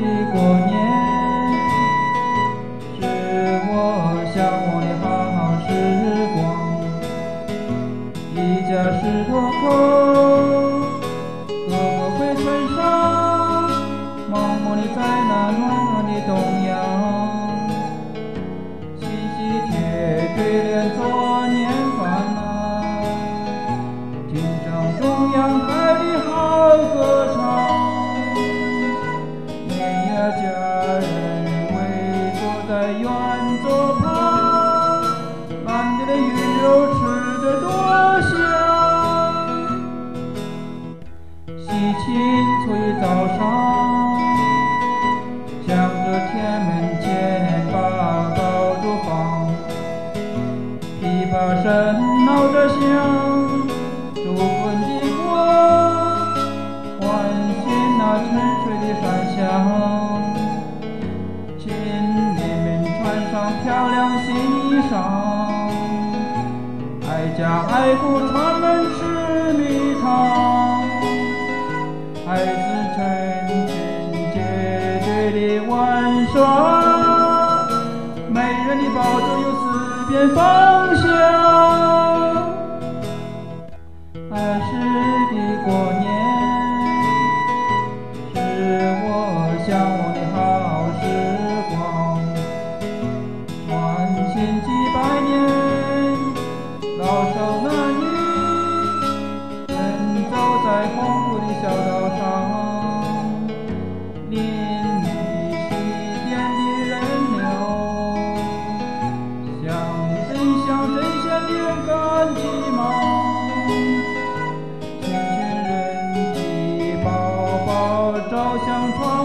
过年，是我向往的好时光。一家石头口，哥哥回村上，妈妈你在那暖暖的东阳。喜喜帖对联做年饭啊，听着中央台的好歌唱。家人围坐在圆桌旁，满地的鱼肉吃着多香。喜庆初一早上，向着天门前把爆竹放，琵琶声闹着响，烛魂的光唤醒那沉睡的山乡。漂亮新衣裳，挨家挨户串门吃米汤，孩子成群结队的玩耍，每人的抱着有4边方向。儿时的过年，是我向往的好时光。亲几百年，老少男女正走在红土的小道上，邻里西边的人流，像针线连杆急忙，亲人的宝宝照相窗。